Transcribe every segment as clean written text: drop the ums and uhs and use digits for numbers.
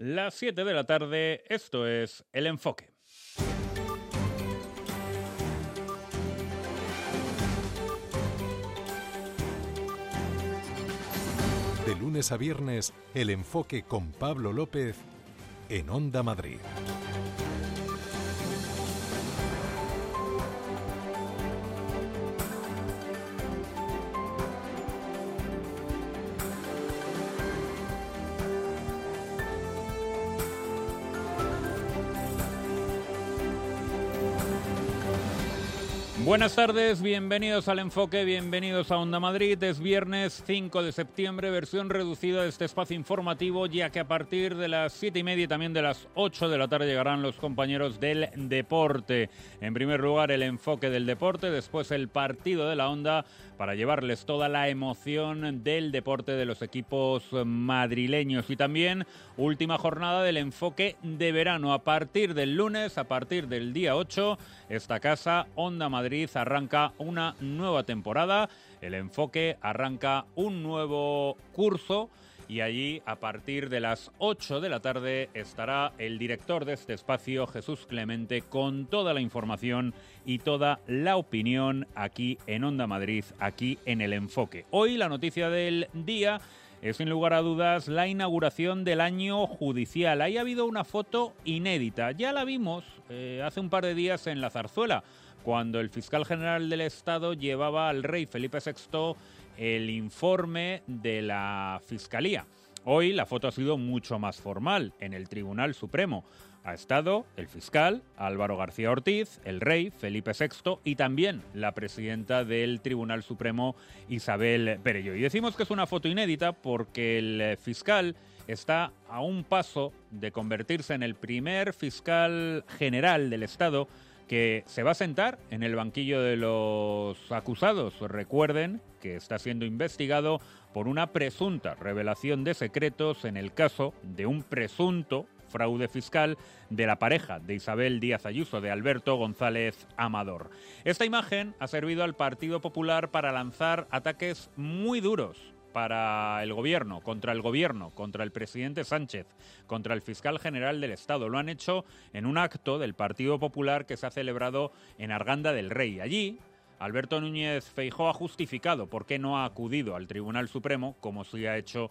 Las 7 de la tarde, esto es El Enfoque. De lunes a viernes, El Enfoque con Pablo López en Onda Madrid. Buenas tardes, bienvenidos al Enfoque, bienvenidos a Onda Madrid. Es viernes 5 de septiembre, versión reducida de este espacio informativo, ya que a partir de las 7:30 y también de las 8 de la tarde llegarán los compañeros del deporte. En primer lugar, el enfoque del deporte, después el partido de la Onda, para llevarles toda la emoción del deporte de los equipos madrileños. Y también última jornada del enfoque de verano. A partir del lunes, a partir del día 8, esta casa, Onda Madrid, arranca una nueva temporada. El enfoque arranca un nuevo curso. Y allí, a partir de las 8 de la tarde, estará el director de este espacio, Jesús Clemente, con toda la información y toda la opinión aquí en Onda Madrid, aquí en El Enfoque. Hoy la noticia del día es, sin lugar a dudas, la inauguración del año judicial. Ahí ha habido una foto inédita. Ya la vimos hace un par de días en La Zarzuela, cuando el fiscal general del Estado llevaba al rey Felipe VI el informe de la Fiscalía. Hoy la foto ha sido mucho más formal en el Tribunal Supremo. Ha estado el fiscal Álvaro García Ortiz, el rey Felipe VI y también la presidenta del Tribunal Supremo, Isabel Perelló. Y decimos que es una foto inédita porque el fiscal está a un paso de convertirse en el primer fiscal general del Estado que se va a sentar en el banquillo de los acusados. Recuerden que está siendo investigado por una presunta revelación de secretos en el caso de un presunto fraude fiscal de la pareja de Isabel Díaz Ayuso, de Alberto González Amador. Esta imagen ha servido al Partido Popular para lanzar ataques muy duros para el gobierno, contra el presidente Sánchez, contra el fiscal general del Estado. Lo han hecho en un acto del Partido Popular que se ha celebrado en Arganda del Rey. Allí, Alberto Núñez Feijóo ha justificado por qué no ha acudido al Tribunal Supremo, como sí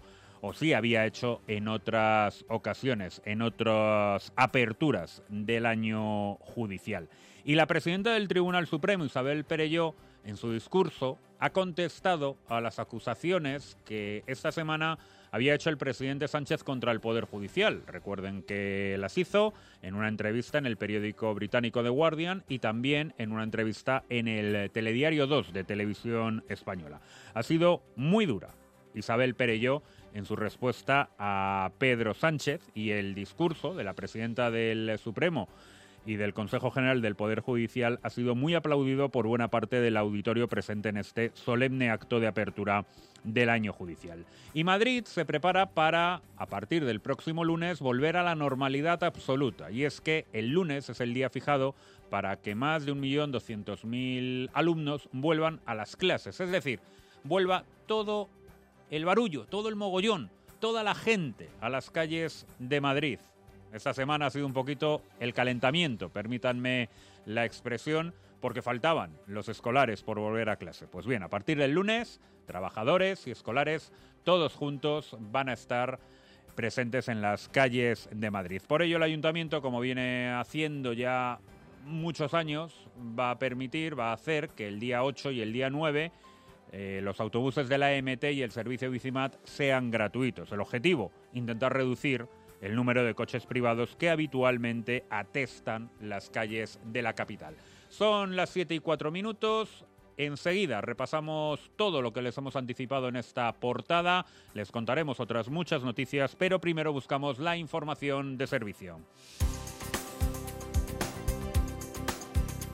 había hecho en otras ocasiones, en otras aperturas del año judicial. Y la presidenta del Tribunal Supremo, Isabel Perelló, en su discurso ha contestado a las acusaciones que esta semana había hecho el presidente Sánchez contra el Poder Judicial. Recuerden que las hizo en una entrevista en el periódico británico The Guardian y también en una entrevista en el Telediario 2 de Televisión Española. Ha sido muy dura Isabel Perelló en su respuesta a Pedro Sánchez, y el discurso de la presidenta del Supremo y del Consejo General del Poder Judicial ha sido muy aplaudido por buena parte del auditorio presente en este solemne acto de apertura del año judicial. Y Madrid se prepara para, a partir del próximo lunes, volver a la normalidad absoluta. Y es que el lunes es el día fijado para que más de 1.200.000 alumnos vuelvan a las clases. Es decir, vuelva todo el barullo, todo el mogollón, toda la gente a las calles de Madrid. Esta semana ha sido un poquito el calentamiento, permítanme la expresión, porque faltaban los escolares por volver a clase. Pues bien, a partir del lunes, trabajadores y escolares, todos juntos, van a estar presentes en las calles de Madrid. Por ello, el Ayuntamiento, como viene haciendo ya muchos años, va a hacer que el día 8 y el día 9 los autobuses de la EMT y el servicio Bicimat sean gratuitos. El objetivo, intentar reducir el número de coches privados que habitualmente atestan las calles de la capital. Son las 7:04. Enseguida repasamos todo lo que les hemos anticipado en esta portada. Les contaremos otras muchas noticias, pero primero buscamos la información de servicio.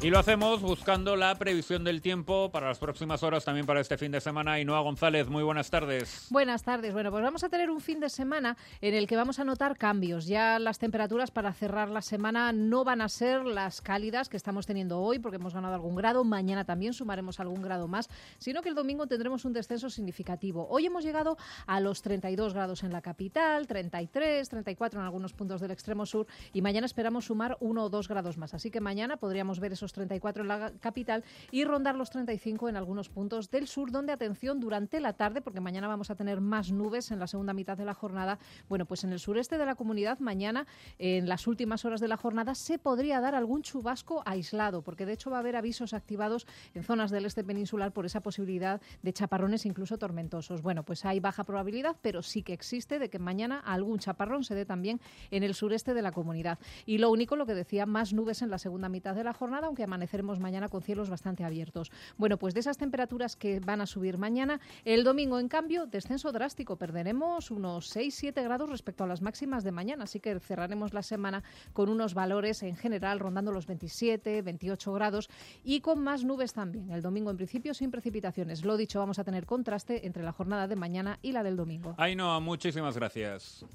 Y lo hacemos buscando la previsión del tiempo para las próximas horas, también para este fin de semana. Ainhoa González, muy buenas tardes. Buenas tardes. Bueno, pues vamos a tener un fin de semana en el que vamos a notar cambios. Ya las temperaturas para cerrar la semana no van a ser las cálidas que estamos teniendo hoy, porque hemos ganado algún grado. Mañana también sumaremos algún grado más, sino que el domingo tendremos un descenso significativo. Hoy hemos llegado a los 32 grados en la capital, 33, 34 en algunos puntos del extremo sur, y mañana esperamos sumar 1 o 2 grados más. Así que mañana podríamos ver esos 34 en la capital y rondar los 35 en algunos puntos del sur, donde, atención, durante la tarde, porque mañana vamos a tener más nubes en la segunda mitad de la jornada. Bueno, pues en el sureste de la comunidad mañana, en las últimas horas de la jornada, se podría dar algún chubasco aislado, porque de hecho va a haber avisos activados en zonas del este peninsular por esa posibilidad de chaparrones incluso tormentosos. Bueno, pues hay baja probabilidad, pero sí que existe de que mañana algún chaparrón se dé también en el sureste de la comunidad. Y lo único, lo que decía, más nubes en la segunda mitad de la jornada, aunque amaneceremos mañana con cielos bastante abiertos. Bueno, pues de esas temperaturas que van a subir mañana, el domingo, en cambio, descenso drástico. Perderemos unos 6-7 grados respecto a las máximas de mañana, así que cerraremos la semana con unos valores en general rondando los 27-28 grados y con más nubes también. El domingo, en principio, sin precipitaciones. Lo dicho, vamos a tener contraste entre la jornada de mañana y la del domingo. Ainhoa, muchísimas gracias.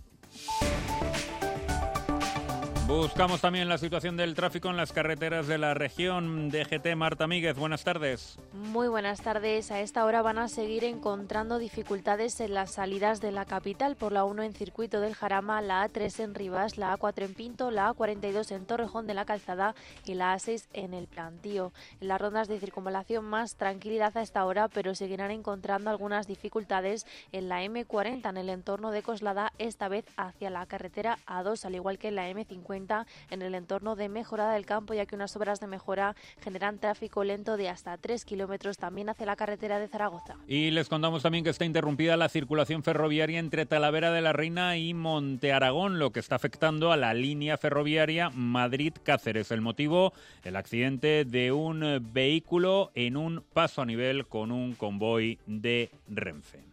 Buscamos también la situación del tráfico en las carreteras de la región. DGT, Marta Míguez, buenas tardes. Muy buenas tardes. A esta hora van a seguir encontrando dificultades en las salidas de la capital por la 1 en Circuito del Jarama, la A3 en Rivas, la A4 en Pinto, la A42 en Torrejón de la Calzada y la A6 en El Plantío. En las rondas de circunvalación, más tranquilidad a esta hora, pero seguirán encontrando algunas dificultades en la M40 en el entorno de Coslada, esta vez hacia la carretera A2, al igual que en la M50 en el entorno de Mejorada del Campo, ya que unas obras de mejora generan tráfico lento de hasta 3 kilómetros también hacia la carretera de Zaragoza. Y les contamos también que está interrumpida la circulación ferroviaria entre Talavera de la Reina y Monte Aragón, lo que está afectando a la línea ferroviaria Madrid-Cáceres. El motivo, el accidente de un vehículo en un paso a nivel con un convoy de Renfe.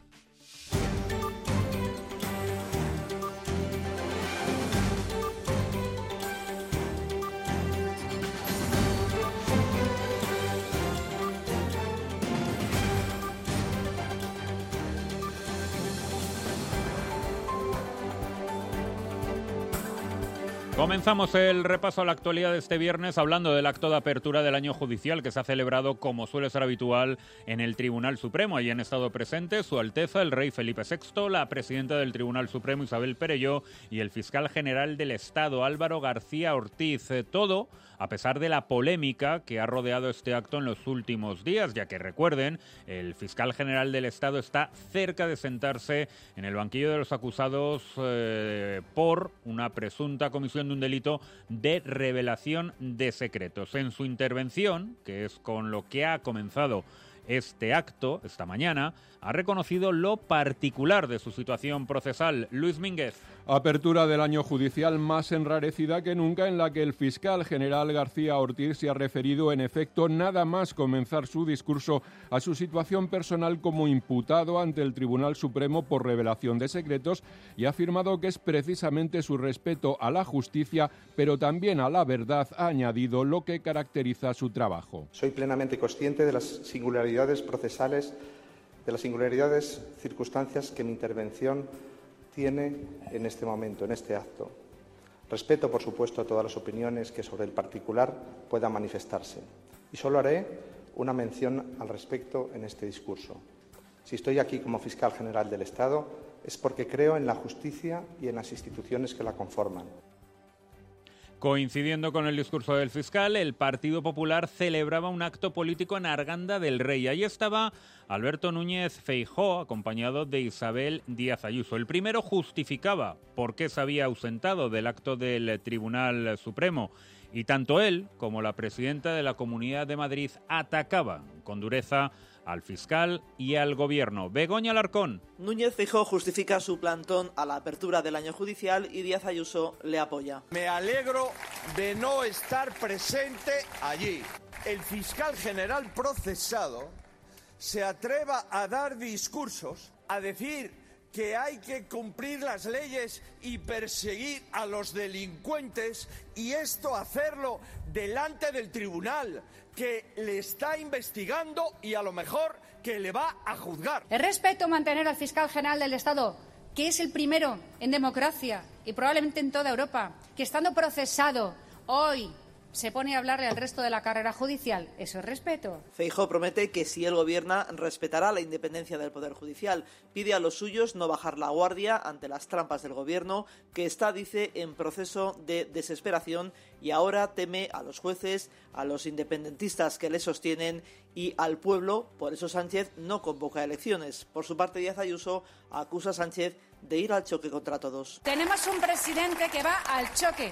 Comenzamos el repaso a la actualidad de este viernes hablando del acto de apertura del año judicial que se ha celebrado, como suele ser habitual, en el Tribunal Supremo. Allí han estado presentes Su Alteza el Rey Felipe VI, la presidenta del Tribunal Supremo Isabel Perelló y el fiscal general del Estado Álvaro García Ortiz. Todo a pesar de la polémica que ha rodeado este acto en los últimos días, ya que, recuerden, el fiscal general del Estado está cerca de sentarse en el banquillo de los acusados por una presunta comisión de un delito de revelación de secretos. En su intervención, que es con lo que ha comenzado este acto, esta mañana, ha reconocido lo particular de su situación procesal. Luis Mínguez. Apertura del año judicial más enrarecida que nunca, en la que el fiscal general García Ortiz se ha referido, en efecto, nada más comenzar su discurso, a su situación personal como imputado ante el Tribunal Supremo por revelación de secretos, y ha afirmado que es precisamente su respeto a la justicia, pero también a la verdad, ha añadido, lo que caracteriza su trabajo. Soy plenamente consciente de las singularidades procesales, de las singularidades circunstancias que mi intervención tiene en este momento, en este acto. Respeto, por supuesto, todas las opiniones que sobre el particular puedan manifestarse. Y solo haré una mención al respecto en este discurso. Si estoy aquí como fiscal general del Estado es porque creo en la justicia y en las instituciones que la conforman. Coincidiendo con el discurso del fiscal, el Partido Popular celebraba un acto político en Arganda del Rey. Ahí estaba Alberto Núñez Feijóo, acompañado de Isabel Díaz Ayuso. El primero justificaba por qué se había ausentado del acto del Tribunal Supremo. Y tanto él como la presidenta de la Comunidad de Madrid atacaban con dureza al fiscal y al gobierno. Begoña Alarcón. Núñez Feijóo justifica su plantón a la apertura del año judicial y Díaz Ayuso le apoya. Me alegro de no estar presente allí. El fiscal general procesado se atreva a dar discursos, a decir que hay que cumplir las leyes y perseguir a los delincuentes, y esto hacerlo delante del tribunal que le está investigando y a lo mejor que le va a juzgar. Es respeto mantener al fiscal general del Estado, que es el primero en democracia y probablemente en toda Europa, que estando procesado hoy se pone a hablarle al resto de la carrera judicial. Eso es respeto. Feijóo promete que si él gobierna respetará la independencia del Poder Judicial. Pide a los suyos no bajar la guardia ante las trampas del gobierno, que está, dice, en proceso de desesperación, y ahora teme a los jueces, a los independentistas que le sostienen y al pueblo. Por eso Sánchez no convoca elecciones. Por su parte, Díaz Ayuso acusa a Sánchez de ir al choque contra todos. Tenemos un presidente que va al choque,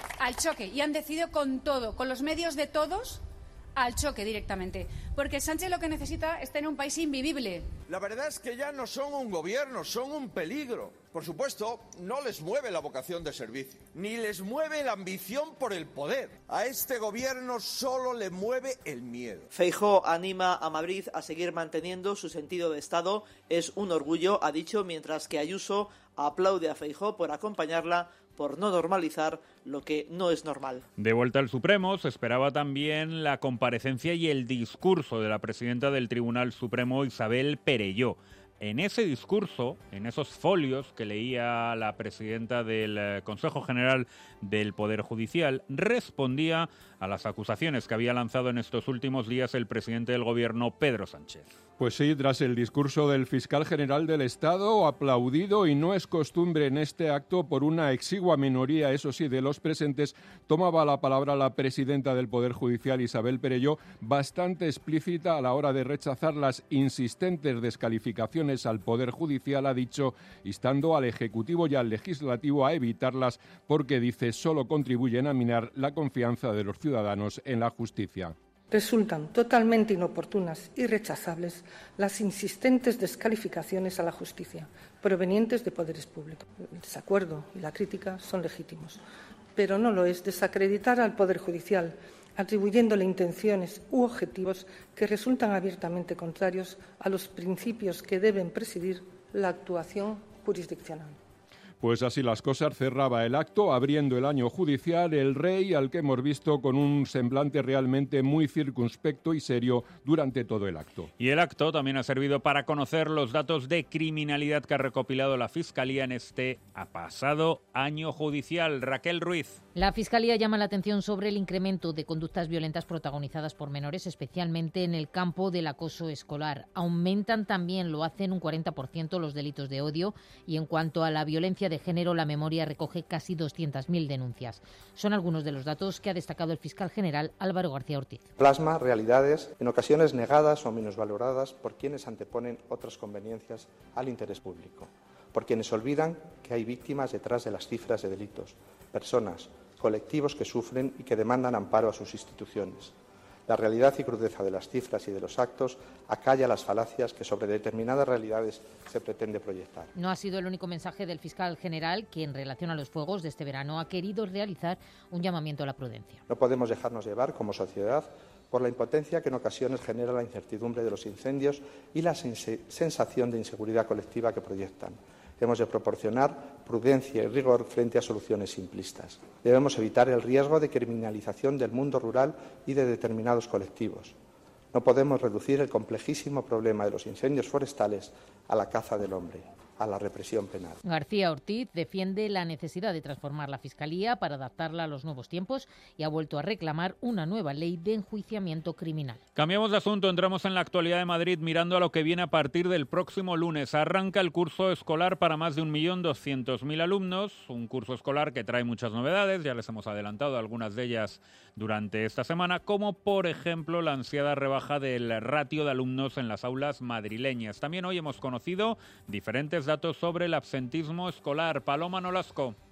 y han decidido con todo, con los medios de todos, al choque directamente. Porque Sánchez lo que necesita es tener un país invivible. La verdad es que ya no son un gobierno, son un peligro. Por supuesto, no les mueve la vocación de servicio, ni les mueve la ambición por el poder. A este gobierno solo le mueve el miedo. Feijóo anima a Madrid a seguir manteniendo su sentido de Estado. Es un orgullo, ha dicho, mientras que Ayuso aplaude a Feijóo por acompañarla, por no normalizar lo que no es normal. De vuelta al Supremo, se esperaba también la comparecencia y el discurso de la presidenta del Tribunal Supremo, Isabel Perelló. En ese discurso, en esos folios que leía la presidenta del Consejo General del Poder Judicial, respondía a las acusaciones que había lanzado en estos últimos días el presidente del Gobierno, Pedro Sánchez. Pues sí, tras el discurso del fiscal general del Estado, aplaudido, y no es costumbre en este acto por una exigua minoría, eso sí, de los presentes, tomaba la palabra la presidenta del Poder Judicial, Isabel Perelló, bastante explícita a la hora de rechazar las insistentes descalificaciones al Poder Judicial, ha dicho, instando al Ejecutivo y al Legislativo a evitarlas porque, dice, solo contribuyen a minar la confianza de los ciudadanos en la justicia. Resultan totalmente inoportunas y rechazables las insistentes descalificaciones a la justicia provenientes de poderes públicos. El desacuerdo y la crítica son legítimos, pero no lo es desacreditar al Poder Judicial atribuyéndole intenciones u objetivos que resultan abiertamente contrarios a los principios que deben presidir la actuación jurisdiccional. Pues así las cosas, cerraba el acto, abriendo el año judicial, el rey, al que hemos visto con un semblante realmente muy circunspecto y serio durante todo el acto. Y el acto también ha servido para conocer los datos de criminalidad que ha recopilado la Fiscalía en este pasado año judicial. Raquel Ruiz. La Fiscalía llama la atención sobre el incremento de conductas violentas protagonizadas por menores, especialmente en el campo del acoso escolar. Aumentan también, lo hacen un 40%, los delitos de odio, y en cuanto a la violencia de género, la memoria recoge casi 200.000 denuncias. Son algunos de los datos que ha destacado el fiscal general Álvaro García Ortiz. Plasma realidades en ocasiones negadas o minusvaloradas por quienes anteponen otras conveniencias al interés público, por quienes olvidan que hay víctimas detrás de las cifras de delitos, personas, colectivos que sufren y que demandan amparo a sus instituciones. La realidad y crudeza de las cifras y de los actos acalla las falacias que sobre determinadas realidades se pretende proyectar. No ha sido el único mensaje del fiscal general, que en relación a los fuegos de este verano ha querido realizar un llamamiento a la prudencia. No podemos dejarnos llevar como sociedad por la impotencia que en ocasiones genera la incertidumbre de los incendios y la sensación de inseguridad colectiva que proyectan. Hemos de proporcionar prudencia y rigor frente a soluciones simplistas. Debemos evitar el riesgo de criminalización del mundo rural y de determinados colectivos. No podemos reducir el complejísimo problema de los incendios forestales a la caza del hombre, a la represión penal. García Ortiz defiende la necesidad de transformar la Fiscalía para adaptarla a los nuevos tiempos y ha vuelto a reclamar una nueva ley de enjuiciamiento criminal. Cambiamos de asunto, entramos en la actualidad de Madrid mirando a lo que viene a partir del próximo lunes. Arranca el curso escolar para más de 1.200.000 alumnos, un curso escolar que trae muchas novedades, ya les hemos adelantado algunas de ellas durante esta semana, como por ejemplo la ansiada rebaja del ratio de alumnos en las aulas madrileñas. También hoy hemos conocido diferentes datos sobre el absentismo escolar. Paloma Nolasco.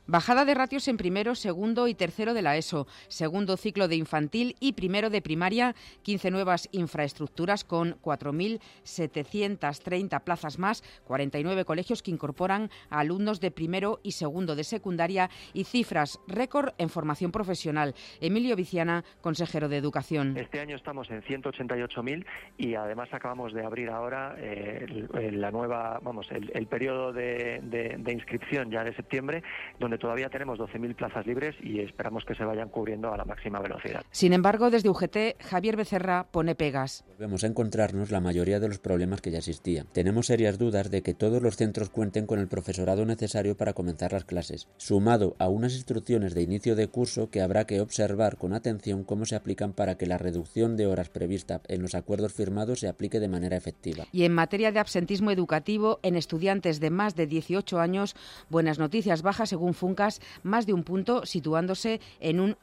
Bajada de ratios en primero, segundo y tercero de la ESO, segundo ciclo de infantil y primero de primaria, 15 nuevas infraestructuras con 4.730 plazas más, 49 colegios que incorporan a alumnos de primero y segundo de secundaria y cifras récord en formación profesional. Emilio Viciana, consejero de Educación. Este año estamos en 188.000 y además acabamos de abrir ahora la nueva, el periodo de inscripción ya de septiembre, donde todavía tenemos 12.000 plazas libres y esperamos que se vayan cubriendo a la máxima velocidad. Sin embargo, desde UGT, Javier Becerra pone pegas. Volvemos a encontrarnos la mayoría de los problemas que ya existían. Tenemos serias dudas de que todos los centros cuenten con el profesorado necesario para comenzar las clases, sumado a unas instrucciones de inicio de curso que habrá que observar con atención cómo se aplican para que la reducción de horas prevista en los acuerdos firmados se aplique de manera efectiva. Y en materia de absentismo educativo, en estudiantes de más de 18 años, buenas noticias, baja según Funcas, más de un punto, situándose en un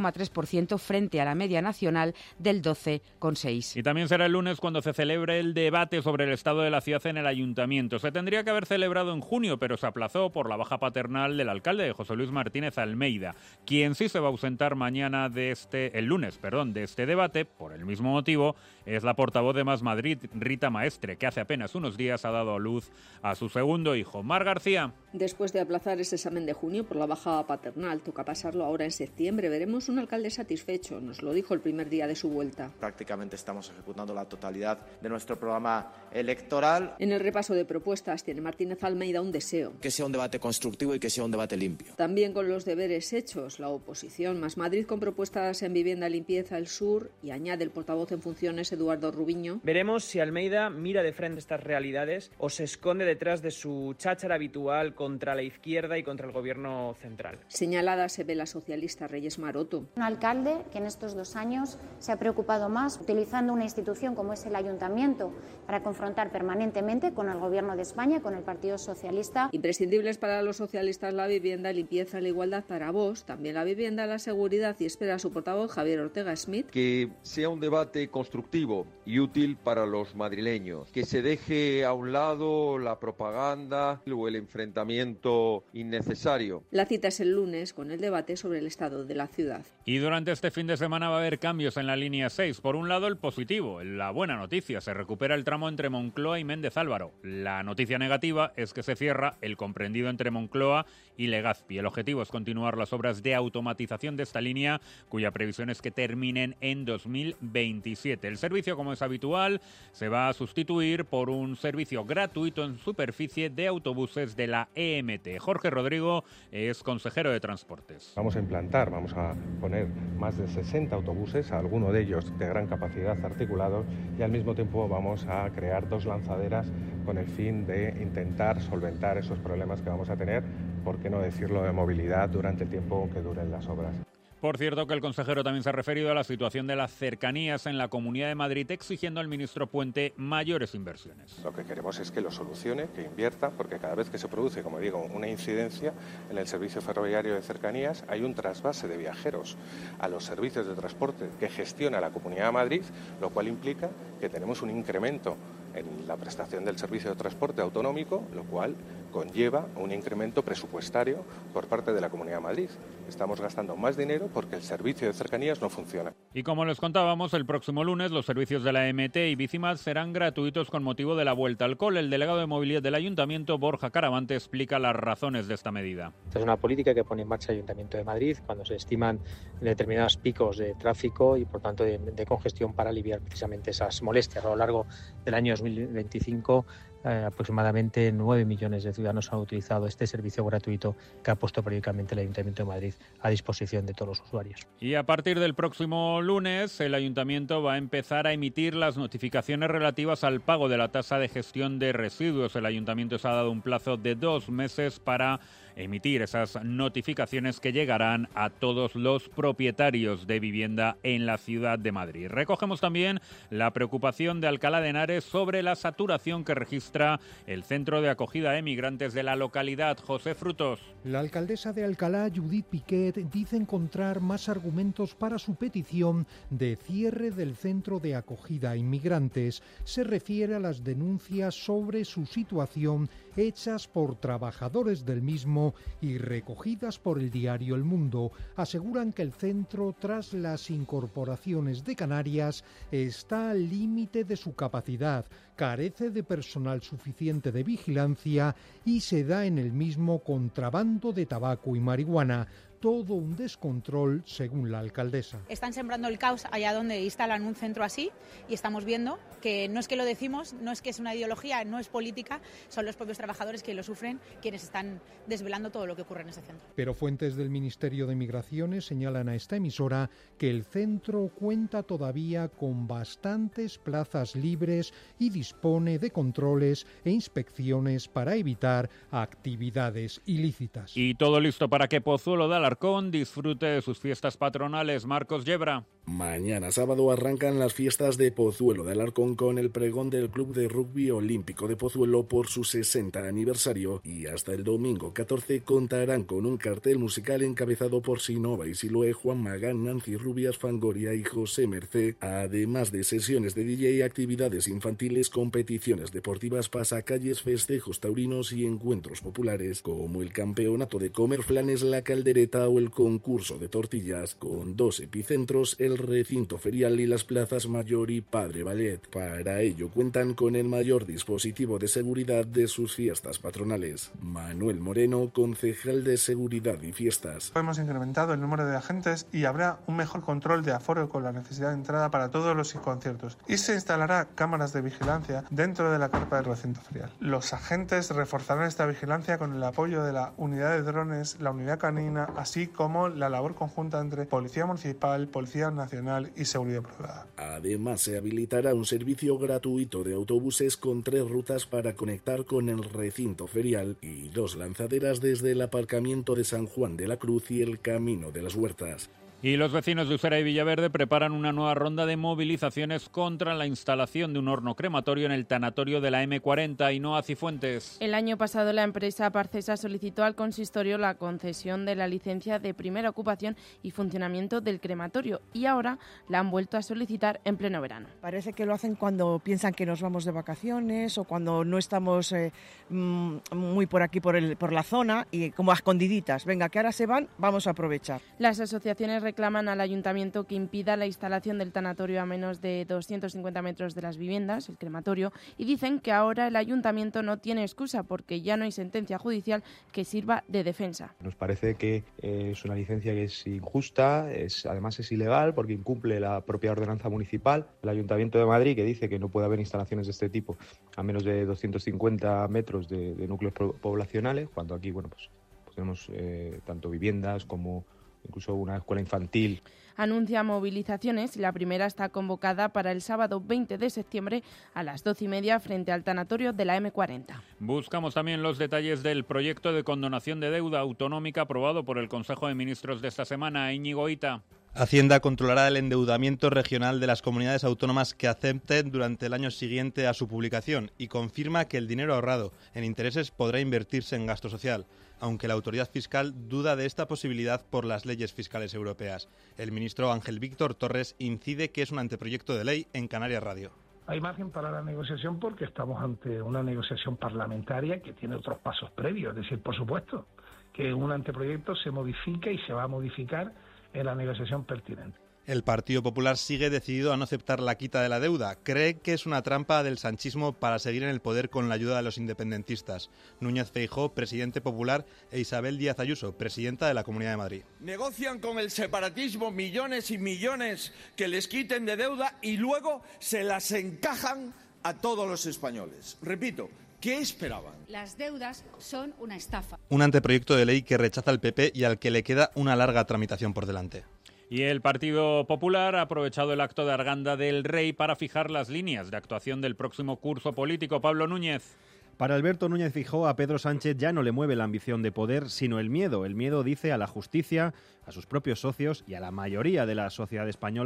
9,3% frente a la media nacional del 12,6%. Y también será el lunes cuando se celebre el debate sobre el estado de la ciudad en el ayuntamiento. Se tendría que haber celebrado en junio, pero se aplazó por la baja paternal del alcalde, de José Luis Martínez Almeida, quien sí se va a ausentar mañana el lunes de este debate, por el mismo motivo, es la portavoz de Más Madrid, Rita Maestre, que hace apenas unos días ha dado a luz a su segundo hijo. Mar García. Después de aplazar ese examen de junio por la baja paternal, toca pasarlo ahora en septiembre. Veremos un alcalde satisfecho, nos lo dijo el primer día de su vuelta. Prácticamente estamos ejecutando la totalidad de nuestro programa electoral. En el repaso de propuestas tiene Martínez Almeida un deseo. Que sea un debate constructivo y que sea un debate limpio. También con los deberes hechos, la oposición, Más Madrid con propuestas en vivienda, limpieza, el sur, y añade el portavoz en funciones Eduardo Rubiño. Veremos si Almeida mira de frente estas realidades o se esconde detrás de su cháchara habitual contra la izquierda y contra el gobierno central. Señalada se ve la socialista Reyes Maroto. Un alcalde que en estos 2 años se ha preocupado más utilizando una institución como es el ayuntamiento para confrontar permanentemente con el gobierno de España, con el Partido Socialista. Imprescindibles para los socialistas la vivienda, limpieza, la igualdad. Para Vox también la vivienda, la seguridad, y espera a su portavoz Javier Ortega Smith. Que sea un debate constructivo y útil para los madrileños, que se deje a un lado la propaganda o el enfrentamiento innecesario. La cita es el lunes con el debate sobre el estado de la ciudad. Y durante este fin de semana va a haber cambios en la línea 6. Por un lado, el positivo, la buena noticia, se recupera el tramo entre Moncloa y Méndez Álvaro. La noticia negativa es que se cierra el comprendido entre Moncloa y Legazpi. El objetivo es continuar las obras de automatización de esta línea, cuya previsión es que terminen en 2027. El servicio, como es habitual, se va a sustituir por un servicio gratuito en superficie de autobuses de la EMT. Jorge Rodrigo es consejero de Transportes. Vamos a poner más de 60 autobuses, algunos de ellos de gran capacidad articulados, y al mismo tiempo vamos a crear 2 lanzaderas con el fin de intentar solventar esos problemas que vamos a tener, por qué no decirlo, de movilidad durante el tiempo que duren las obras. Por cierto, que el consejero también se ha referido a la situación de las cercanías en la Comunidad de Madrid, exigiendo al ministro Puente mayores inversiones. Lo que queremos es que lo solucione, que invierta, porque cada vez que se produce, como digo, una incidencia en el servicio ferroviario de cercanías, hay un trasvase de viajeros a los servicios de transporte que gestiona la Comunidad de Madrid, lo cual implica que tenemos un incremento en la prestación del servicio de transporte autonómico, lo cual conlleva un incremento presupuestario por parte de la Comunidad de Madrid. Estamos gastando más dinero porque el servicio de cercanías no funciona. Y como les contábamos, el próximo lunes los servicios de la EMT y Bicimat serán gratuitos con motivo de la vuelta al cole. El delegado de movilidad del Ayuntamiento, Borja Caravante, explica las razones de esta medida. Esta es una política que pone en marcha el Ayuntamiento de Madrid cuando se estiman determinados picos de tráfico y, por tanto, de congestión, para aliviar precisamente esas molestias. A lo largo del año 2025, aproximadamente 9 millones de ciudadanos han utilizado este servicio gratuito que ha puesto periódicamente el Ayuntamiento de Madrid a disposición de todos los usuarios. Y a partir del próximo lunes, el Ayuntamiento va a empezar a emitir las notificaciones relativas al pago de la tasa de gestión de residuos. El Ayuntamiento se ha dado un plazo de 2 meses para emitir esas notificaciones que llegarán a todos los propietarios de vivienda en la ciudad de Madrid. Recogemos también la preocupación de Alcalá de Henares sobre la saturación que registra el centro de acogida de migrantes de la localidad. José Frutos. La alcaldesa de Alcalá, Judith Piquet, dice encontrar más argumentos para su petición de cierre del centro de acogida a inmigrantes. Se refiere a las denuncias sobre su situación hechas por trabajadores del mismo año y recogidas por el diario El Mundo aseguran que el centro, tras las incorporaciones de Canarias, está al límite de su capacidad, carece de personal suficiente de vigilancia y se da en el mismo contrabando de tabaco y marihuana. Todo un descontrol, según la alcaldesa. Están sembrando el caos allá donde instalan un centro así y estamos viendo que no es que lo decimos, no es que es una ideología, no es política, son los propios trabajadores que lo sufren quienes están desvelando todo lo que ocurre en ese centro. Pero fuentes del Ministerio de Migraciones señalan a esta emisora que el centro cuenta todavía con bastantes plazas libres y dispone de controles e inspecciones para evitar actividades ilícitas. Y todo listo para que Pozuelo de Alarcón disfrute de sus fiestas patronales. Marcos Yebra. Mañana sábado arrancan las fiestas de Pozuelo de Alarcón con el pregón del Club de Rugby Olímpico de Pozuelo por su 60 aniversario y hasta el domingo 14 contarán con un cartel musical encabezado por Sinova y Siloé, Juan Magán, Nancy Rubias, Fangoria y José Mercé, además de sesiones de DJ, actividades infantiles, competiciones deportivas, pasacalles, festejos taurinos y encuentros populares como el campeonato de comer flanes, la caldereta o el concurso de tortillas, con 2 epicentros, el recinto ferial y las plazas Mayor y Padre Ballet. Para ello cuentan con el mayor dispositivo de seguridad de sus fiestas patronales. Manuel Moreno, concejal de Seguridad y Fiestas. Hemos incrementado el número de agentes y habrá un mejor control de aforo con la necesidad de entrada para todos los conciertos y se instalará cámaras de vigilancia dentro de la carpa del recinto ferial. Los agentes reforzarán esta vigilancia con el apoyo de la unidad de drones, la unidad canina, así como la labor conjunta entre Policía Municipal, Policía Nacional y Seguridad Privada. Además, se habilitará un servicio gratuito de autobuses con 3 rutas para conectar con el recinto ferial y 2 lanzaderas desde el aparcamiento de San Juan de la Cruz y el Camino de las Huertas. Y los vecinos de Usera y Villaverde preparan una nueva ronda de movilizaciones contra la instalación de un horno crematorio en el tanatorio de la M40. Ainhoa Cifuentes. El año pasado la empresa Parcesa solicitó al consistorio la concesión de la licencia de primera ocupación y funcionamiento del crematorio y ahora la han vuelto a solicitar en pleno verano. Parece que lo hacen cuando piensan que nos vamos de vacaciones o cuando no estamos muy por aquí por la zona y como a escondiditas. Venga, que ahora se van, vamos a aprovechar. Las asociaciones reclaman al ayuntamiento que impida la instalación del tanatorio a menos de 250 metros de las viviendas, el crematorio, y dicen que ahora el ayuntamiento no tiene excusa porque ya no hay sentencia judicial que sirva de defensa. Nos parece que es una licencia que es injusta, además es ilegal porque incumple la propia ordenanza municipal. El Ayuntamiento de Madrid, que dice que no puede haber instalaciones de este tipo a menos de 250 metros de núcleos poblacionales, cuando aquí pues tenemos tanto viviendas como incluso una escuela infantil. Anuncia movilizaciones y la primera está convocada para el sábado 20 de septiembre a las 12:30 frente al tanatorio de la M40. Buscamos también los detalles del proyecto de condonación de deuda autonómica aprobado por el Consejo de Ministros de esta semana. Íñigo Ita. Hacienda controlará el endeudamiento regional de las comunidades autónomas que acepten durante el año siguiente a su publicación y confirma que el dinero ahorrado en intereses podrá invertirse en gasto social, aunque la autoridad fiscal duda de esta posibilidad por las leyes fiscales europeas. El ministro Ángel Víctor Torres incide que es un anteproyecto de ley en Canarias Radio. Hay margen para la negociación porque estamos ante una negociación parlamentaria que tiene otros pasos previos. Es decir, por supuesto, que un anteproyecto se modifica y se va a modificar en la negociación pertinente. El Partido Popular sigue decidido a no aceptar la quita de la deuda. Cree que es una trampa del sanchismo para seguir en el poder con la ayuda de los independentistas. Núñez Feijóo, presidente popular, e Isabel Díaz Ayuso, presidenta de la Comunidad de Madrid. Negocian con el separatismo millones y millones que les quiten de deuda y luego se las encajan a todos los españoles. Repito, ¿qué esperaban? Las deudas son una estafa. Un anteproyecto de ley que rechaza el PP y al que le queda una larga tramitación por delante. Y el Partido Popular ha aprovechado el acto de Arganda del Rey para fijar las líneas de actuación del próximo curso político. Pablo Núñez. Para Alberto Núñez Feijóo, a Pedro Sánchez ya no le mueve la ambición de poder, sino el miedo. El miedo, dice, a la justicia, a sus propios socios y a la mayoría de la sociedad española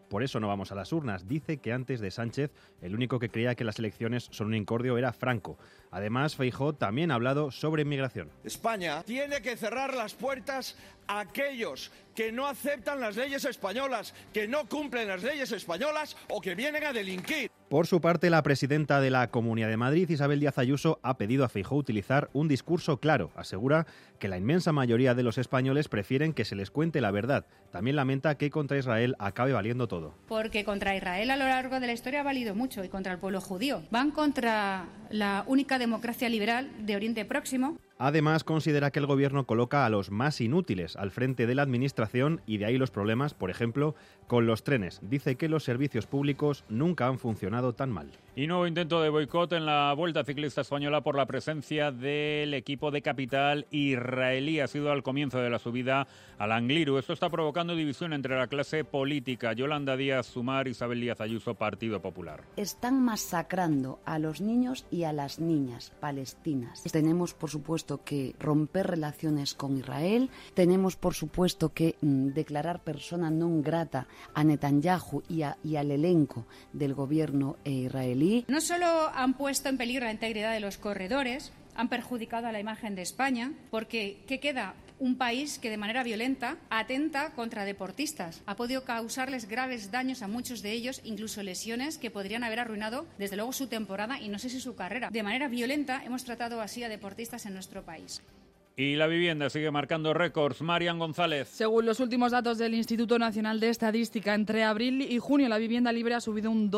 por eso no vamos a las urnas. Dice que antes de Sánchez, el único que creía que las elecciones son un incordio era Franco. Además, Feijóo también ha hablado sobre inmigración. España tiene que cerrar las puertas a aquellos que no aceptan las leyes españolas, que no cumplen las leyes españolas o que vienen a delinquir. Por su parte, la presidenta de la Comunidad de Madrid, Isabel Díaz Ayuso, ha pedido a Feijóo utilizar un discurso claro. Asegura que la inmensa mayoría de los españoles prefieren que se les cuente la verdad. También lamenta que contra Israel acabe valiendo todo. Porque contra Israel a lo largo de la historia ha valido mucho y contra el pueblo judío. Van contra la única democracia liberal de Oriente Próximo. Además, considera que el gobierno coloca a los más inútiles al frente de la administración y de ahí los problemas, por ejemplo, con los trenes. Dice que los servicios públicos nunca han funcionado tan mal. Y nuevo intento de boicot en la Vuelta Ciclista Española por la presencia del equipo de capital israelí. Ha sido al comienzo de la subida al Angliru. Esto está provocando división entre la clase política. Yolanda Díaz Sumar, Isabel Díaz Ayuso, Partido Popular. Están masacrando a los niños y a las niñas palestinas. Tenemos, por supuesto, que romper relaciones con Israel. Tenemos, por supuesto, que declarar persona non grata a Netanyahu y al elenco del gobierno israelí. No solo han puesto en peligro la integridad de los corredores, han perjudicado a la imagen de España, porque ¿qué queda? Un país que de manera violenta atenta contra deportistas. Ha podido causarles graves daños a muchos de ellos, incluso lesiones que podrían haber arruinado, desde luego, su temporada y no sé si su carrera. De manera violenta hemos tratado así a deportistas en nuestro país. Y la vivienda sigue marcando récords. Marian González. Según los últimos datos del Instituto Nacional de Estadística, entre abril y junio la vivienda libre ha subido un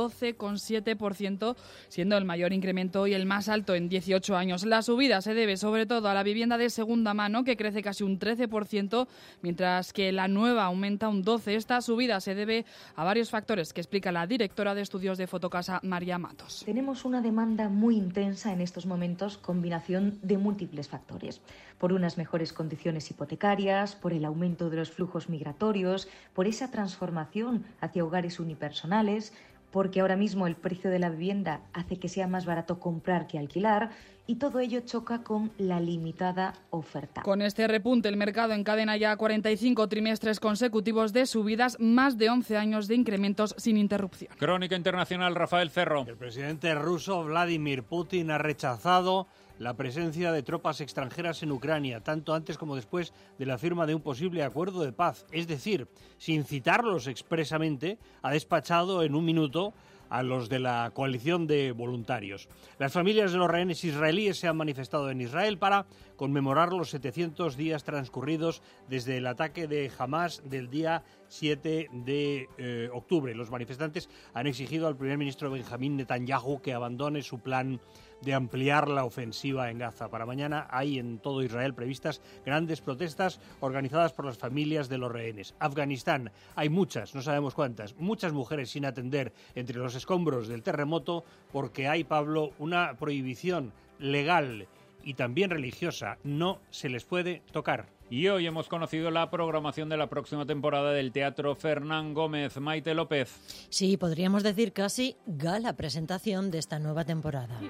12,7%, siendo el mayor incremento y el más alto en 18 años. La subida se debe sobre todo a la vivienda de segunda mano, que crece casi un 13%, mientras que la nueva aumenta un 12%. Esta subida se debe a varios factores que explica la directora de estudios de Fotocasa, María Matos. Tenemos una demanda muy intensa en estos momentos, combinación de múltiples factores. Por unas mejores condiciones hipotecarias, por el aumento de los flujos migratorios, por esa transformación hacia hogares unipersonales, porque ahora mismo el precio de la vivienda hace que sea más barato comprar que alquilar, y todo ello choca con la limitada oferta. Con este repunte, el mercado encadena ya 45 trimestres consecutivos de subidas, más de 11 años de incrementos sin interrupción. Crónica internacional, Rafael Cerro. El presidente ruso Vladimir Putin ha rechazado la presencia de tropas extranjeras en Ucrania, tanto antes como después de la firma de un posible acuerdo de paz. Es decir, sin citarlos expresamente, ha despachado en un minuto a los de la coalición de voluntarios. Las familias de los rehenes israelíes se han manifestado en Israel para conmemorar los 700 días transcurridos desde el ataque de Hamas del día 7 de octubre. Los manifestantes han exigido al primer ministro Benjamín Netanyahu que abandone su plan de ampliar la ofensiva en Gaza. Para mañana hay en todo Israel previstas grandes protestas organizadas por las familias de los rehenes. Afganistán, hay muchas, no sabemos cuántas, muchas mujeres sin atender entre los escombros del terremoto porque hay, Pablo, una prohibición legal y también religiosa. No se les puede tocar. Y hoy hemos conocido la programación de la próxima temporada del Teatro Fernán Gómez. Maite López. Sí, podríamos decir casi gala presentación de esta nueva temporada.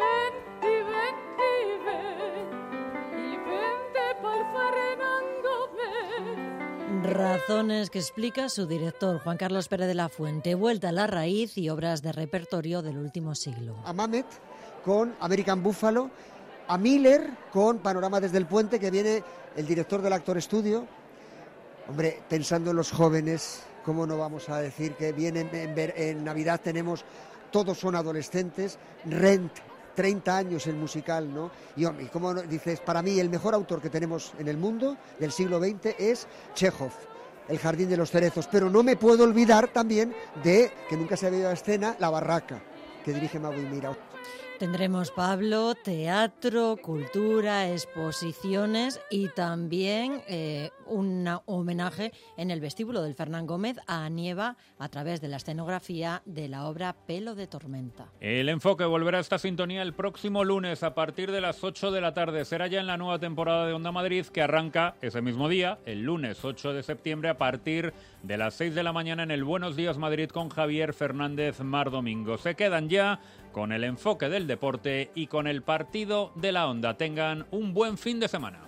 Razones que explica su director, Juan Carlos Pérez de la Fuente. Vuelta a la raíz y obras de repertorio del último siglo. A Mamet con American Buffalo, a Miller con Panorama desde el Puente, que viene el director del Actor Studio. Hombre, pensando en los jóvenes, ¿cómo no vamos a decir que vienen en Navidad? Tenemos, todos son adolescentes, Rent, 30 años el musical, ¿no? Y como dices, para mí el mejor autor que tenemos en el mundo del siglo XX es Chekhov, El Jardín de los Cerezos. Pero no me puedo olvidar también de, que nunca se ha visto a escena, La Barraca, que dirige Maui Mira. Tendremos, Pablo, teatro, cultura, exposiciones y también un homenaje en el vestíbulo del Fernán Gómez a Anieva a través de la escenografía de la obra Pelo de Tormenta. El enfoque volverá a esta sintonía el próximo lunes a partir de las 8 de la tarde. Será ya en la nueva temporada de Onda Madrid, que arranca ese mismo día, el lunes 8 de septiembre, a partir de las 6 de la mañana en el Buenos Días Madrid con Javier Fernández Mar Domingo. Se quedan ya con el enfoque del deporte y con el partido de la Onda. Tengan un buen fin de semana.